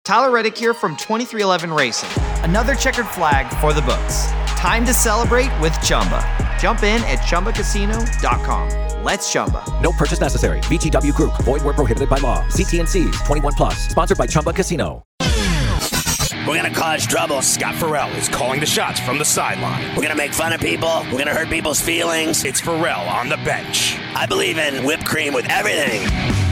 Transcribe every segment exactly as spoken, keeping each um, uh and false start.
Tyler Reddick here from twenty-three eleven Racing. Another checkered flag for the books. Time to celebrate with Chumba. Jump in at Chumba Casino dot com. Let's Chumba. No purchase necessary. V G W Group. Void where prohibited by law. See T and C's. twenty-one plus. Sponsored by Chumba Casino. We're going to cause trouble. Scott Farrell is calling the shots from the sideline. We're going to make fun of people. We're going to hurt people's feelings. It's Farrell on the bench. I believe in whipped cream with everything.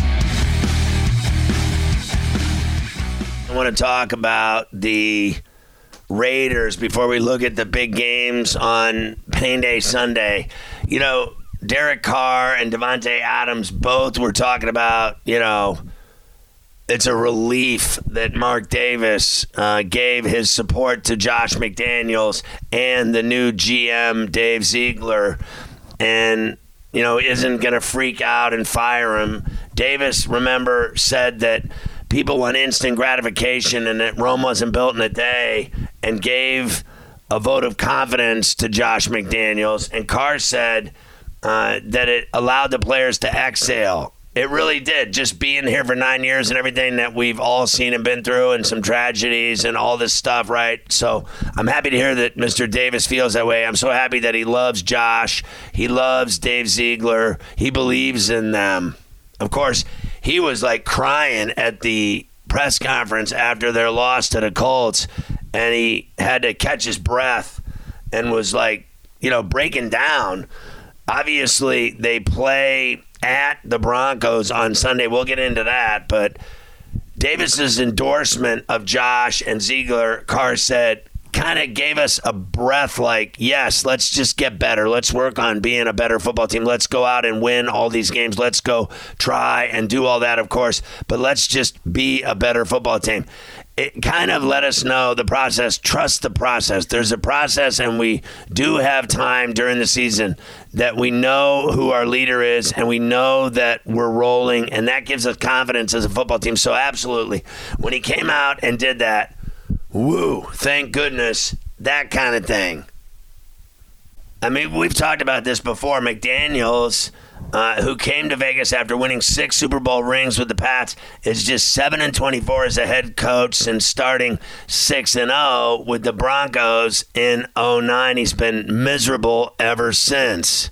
I want to talk about the Raiders before we look at the big games on Pain Day Sunday. You know, Derek Carr and Davante Adams both were talking about, you know, it's a relief that Mark Davis uh, gave his support to Josh McDaniels and the new G M, Dave Ziegler, and, you know, isn't going to freak out and fire him. Davis, remember, said that people want instant gratification and that Rome wasn't built in a day, and gave a vote of confidence to Josh McDaniels. And Carr said uh, that it allowed the players to exhale. It really did. Just being here for nine years and everything that we've all seen and been through, and some tragedies and all this stuff, right? So I'm happy to hear that Mister Davis feels that way. I'm so happy that he loves Josh. He loves Dave Ziegler. He believes in them. Of course, he was like crying at the press conference after their loss to the Colts, and he had to catch his breath and was like, you know, breaking down. Obviously, they play at the Broncos on Sunday. We'll get into that, but Davis's endorsement of Josh and Ziegler, Carr said, kind of gave us a breath like, yes, let's just get better. Let's work on being a better football team. Let's go out and win all these games. Let's go try and do all that, of course, but let's just be a better football team. It kind of let us know the process. Trust the process. There's a process, and we do have time during the season that we know who our leader is, and we know that we're rolling, and that gives us confidence as a football team. So absolutely, when he came out and did that, woo, thank goodness, that kind of thing. I mean, we've talked about this before. McDaniels, uh, who came to Vegas after winning six Super Bowl rings with the Pats, is just seven and twenty-four as a head coach, and starting six and oh with the Broncos in oh nine. He's been miserable ever since.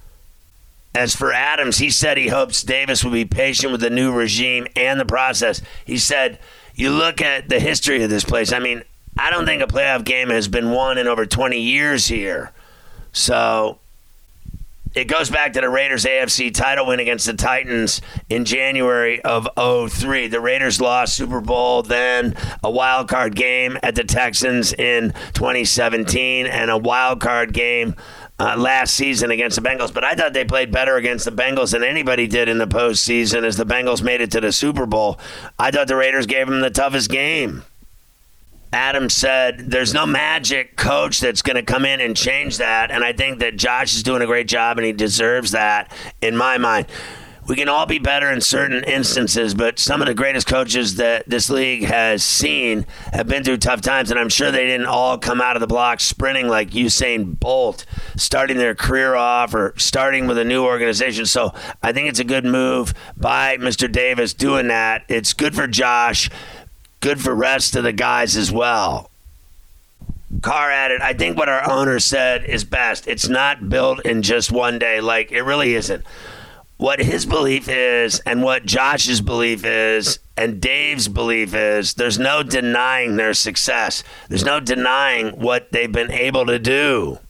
As for Adams, he said he hopes Davis will be patient with the new regime and the process. He said, you look at the history of this place. I mean, I don't think a playoff game has been won in over twenty years here. So it goes back to the Raiders' A F C title win against the Titans in January of oh three. The Raiders lost Super Bowl, then a wild card game at the Texans in twenty seventeen, and a wild card game Uh, last season against the Bengals. But I thought they played better against the Bengals than anybody did in the postseason as the Bengals made it to the Super Bowl. I thought the Raiders gave them the toughest game. Adams said there's no magic coach that's going to come in and change that, and I think that Josh is doing a great job, and he deserves that in my mind. We can all be better in certain instances, but some of the greatest coaches that this league has seen have been through tough times, and I'm sure they didn't all come out of the block sprinting like Usain Bolt, starting their career off or starting with a new organization. So I think it's a good move by Mister Davis doing that. It's good for Josh, good for rest of the guys as well. Carr added, I think what our owner said is best. It's not built in just one day. Like, it really isn't. What his belief is and what Josh's belief is and Dave's belief is, there's no denying their success. There's no denying what they've been able to do.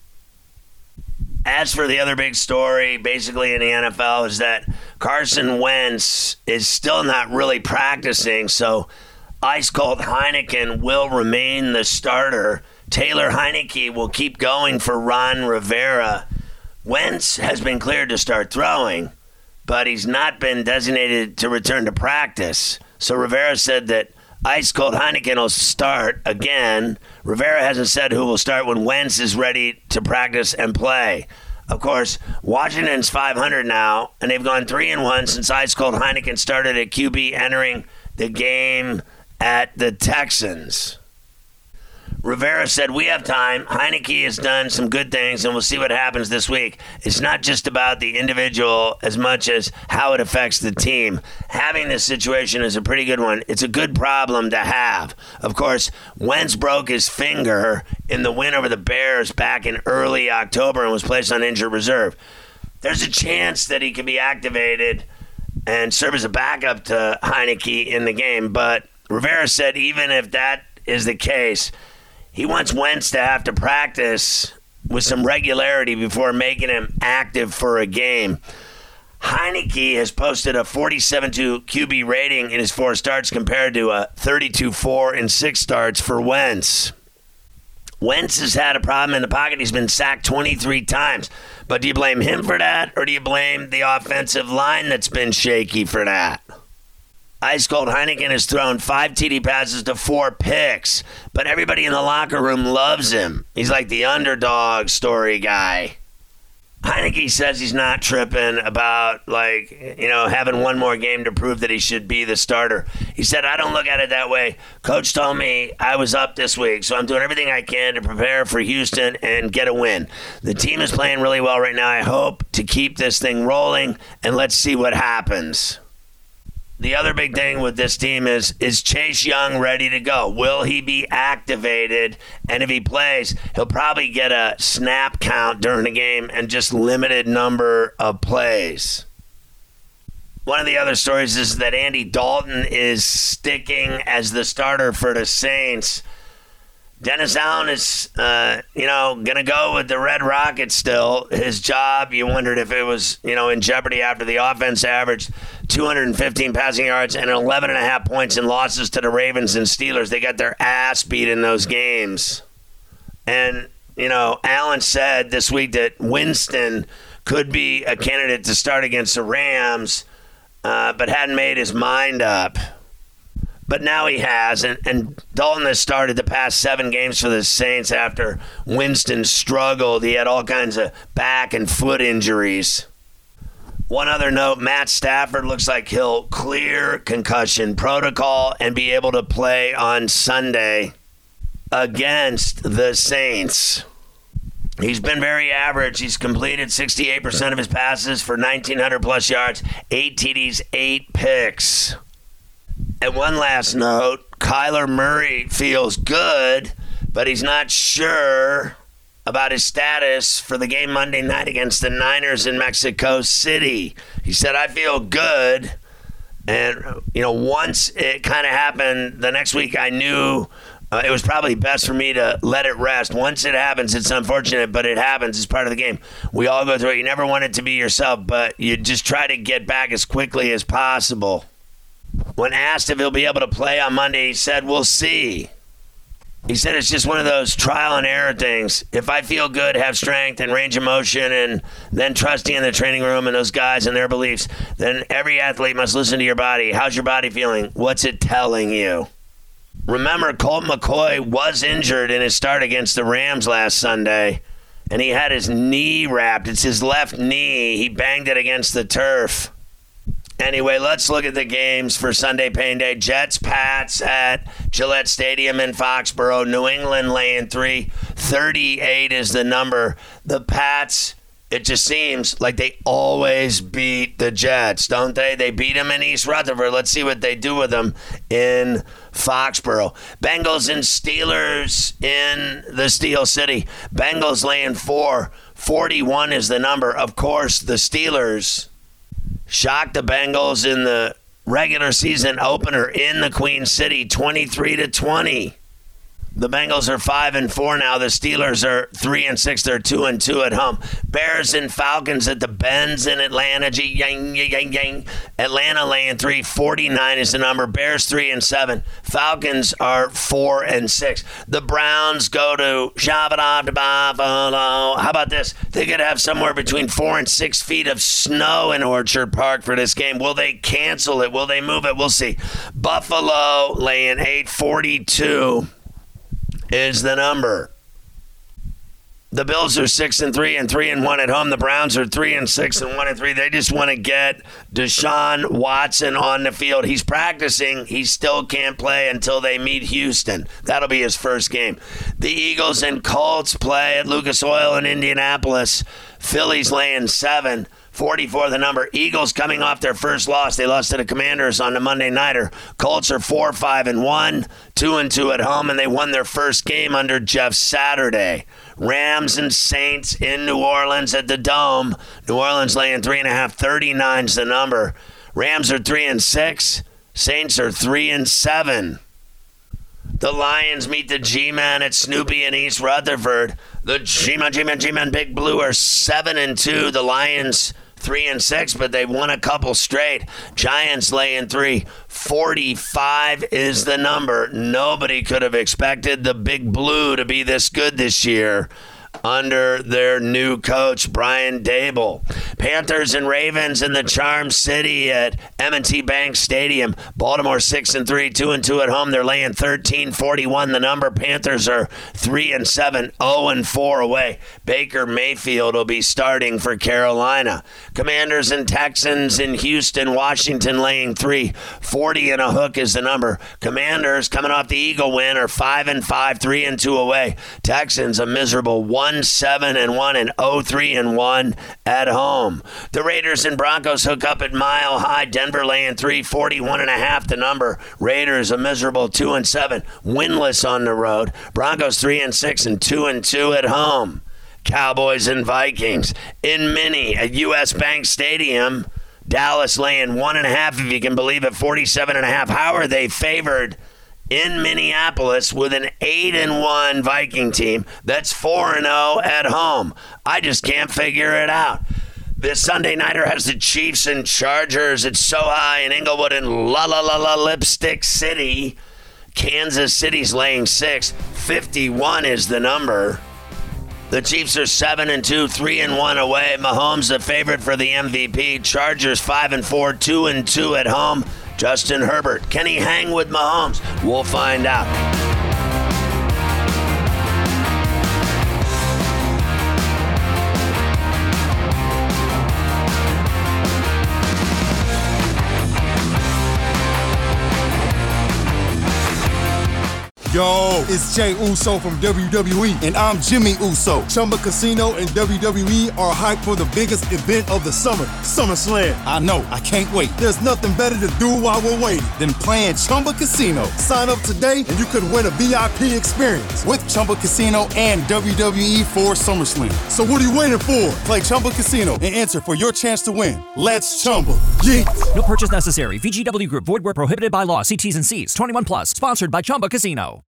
As for the other big story, basically in the N F L, is that Carson Wentz is still not really practicing, so Ice Cold Heineken will remain the starter. Taylor Heineke will keep going for Ron Rivera. Wentz has been cleared to start throwing, but he's not been designated to return to practice. So Rivera said that Ice Cold Heineken will start again. Rivera hasn't said who will start when Wentz is ready to practice and play. Of course, Washington's five hundred now, and they've gone three and one since Ice Cold Heineken started at Q B entering the game at the Texans. Rivera said, we have time. Heinicke has done some good things, and we'll see what happens this week. It's not just about the individual as much as how it affects the team. Having this situation is a pretty good one. It's a good problem to have. Of course, Wentz broke his finger in the win over the Bears back in early October and was placed on injured reserve. There's a chance that he can be activated and serve as a backup to Heinicke in the game, but Rivera said even if that is the case, he wants Wentz to have to practice with some regularity before making him active for a game. Heinicke has posted a forty-seven two Q B rating in his four starts compared to a thirty-two four in six starts for Wentz. Wentz has had a problem in the pocket. He's been sacked twenty-three times. But do you blame him for that, or do you blame the offensive line that's been shaky for that? Ice Cold Heineken has thrown five T D passes to four picks, but everybody in the locker room loves him. He's like the underdog story guy. Heinicke says he's not tripping about, like, you know, having one more game to prove that he should be the starter. He said, I don't look at it that way. Coach told me I was up this week, so I'm doing everything I can to prepare for Houston and get a win. The team is playing really well right now. I hope to keep this thing rolling, and let's see what happens. The other big thing with this team is, is Chase Young ready to go? Will he be activated? And if he plays, he'll probably get a snap count during the game and just limited number of plays. One of the other stories is that Andy Dalton is sticking as the starter for the Saints. Dennis Allen is, uh, you know, going to go with the Red Rockets still. His job, you wondered if it was, you know, in jeopardy after the offense averaged two hundred fifteen passing yards and eleven and a half points in losses to the Ravens and Steelers. They got their ass beat in those games. And, you know, Allen said this week that Winston could be a candidate to start against the Rams, uh, but hadn't made his mind up. But now he has, and, and Dalton has started the past seven games for the Saints after Winston struggled. He had all kinds of back and foot injuries. One other note, Matt Stafford looks like he'll clear concussion protocol and be able to play on Sunday against the Saints. He's been very average. He's completed sixty-eight percent of his passes for nineteen hundred plus yards, eight T Ds, eight picks. And one last note, Kyler Murray feels good, but he's not sure about his status for the game Monday night against the Niners in Mexico City. He said, I feel good. And, you know, once it kind of happened the next week, I knew uh, it was probably best for me to let it rest. Once it happens, it's unfortunate, but it happens. It's part of the game. We all go through it. You never want it to be yourself, but you just try to get back as quickly as possible. When asked if he'll be able to play on Monday, he said, we'll see. He said it's just one of those trial and error things. If I feel good, have strength and range of motion, and then trusting in the training room and those guys and their beliefs, then every athlete must listen to your body. How's your body feeling? What's it telling you? Remember, Colt McCoy was injured in his start against the Rams last Sunday, and he had his knee wrapped. It's his left knee. He banged it against the turf. Anyway, let's look at the games for Sunday Pain Day. Jets, Pats at Gillette Stadium in Foxborough. New England laying three. thirty-eight is the number. The Pats, it just seems like they always beat the Jets, don't they? They beat them in East Rutherford. Let's see what they do with them in Foxborough. Bengals and Steelers in the Steel City. Bengals laying four. forty-one is the number. Of course, the Steelers shocked the Bengals in the regular season opener in the Queen City, twenty-three to twenty. The Bengals are five and four now. The Steelers are three and six. They're two and two at home. Bears and Falcons at the Benz in Atlanta. Yang, yang, yang. Atlanta laying three. forty-nine is the number. Bears three and seven. Falcons are four and six. The Browns go to Shabbat to Buffalo. How about this? They could have somewhere between four and six feet of snow in Orchard Park for this game. Will they cancel it? Will they move it? We'll see. Buffalo laying eight. forty-two is the number. The Bills are six and three and three and one at home. The Browns are three and six and one and three. They just want to get Deshaun Watson on the field. He's practicing. He still can't play until they meet Houston. That'll be his first game. The Eagles and Colts play at Lucas Oil in Indianapolis. Phillies laying seven. forty-four the number. Eagles coming off their first loss. They lost to the Commanders on the Monday Nighter. Colts are four, five, and one, two and two at home, and they won their first game under Jeff Saturday. Rams and Saints in New Orleans at the Dome. New Orleans laying three and a half. thirty-nine's the number. Rams are three and six. Saints are three and seven. The Lions meet the G-Men at Snoopy in East Rutherford. The G-Men, G-Men, G-Men, Big Blue are seven and two. The Lions three and six, but they've won a couple straight. Giants laying three. forty-five is the number. Nobody could have expected the Big Blue to be this good this year under their new coach, Brian Dable. Panthers and Ravens in the Charm City at M and T Bank Stadium. Baltimore six and three, two and two at home. They're laying thirteen, forty-one the number. Panthers are three and seven, oh and four away. Baker Mayfield will be starting for Carolina. Commanders and Texans in Houston, Washington laying three. forty and a hook is the number. Commanders coming off the Eagle win are five and five, three and two away. Texans a miserable one, seven and one and oh, three and one at home. The Raiders and Broncos hook up at Mile High. Denver laying three, forty-one and a half the number. Raiders a miserable two and seven, winless on the road. Broncos three and six and two and two at home. Cowboys and Vikings in Mini at U S Bank Stadium. Dallas laying one and a half, if you can believe it, forty-seven and a half. How are they favored in Minneapolis with an eight and one Viking team that's four and oh at home? I just can't figure it out. This Sunday Nighter has the Chiefs and Chargers at SoHi in Inglewood and La La La La Lipstick City. Kansas City's laying six. fifty-one is the number. The Chiefs are seven and two, three and one away. Mahomes the favorite for the M V P. Chargers five and four, two and two at home. Justin Herbert, can he hang with Mahomes? We'll find out. Yo, it's Jay Uso from W W E, and I'm Jimmy Uso. Chumba Casino and W W E are hyped for the biggest event of the summer, SummerSlam. I know, I can't wait. There's nothing better to do while we're waiting than playing Chumba Casino. Sign up today and you could win a V I P experience with Chumba Casino and W W E for SummerSlam. So what are you waiting for? Play Chumba Casino and enter for your chance to win. Let's Chumba. Yeah. No purchase necessary. V G W Group. Void where prohibited by law. See T's and C's. twenty-one plus. Sponsored by Chumba Casino.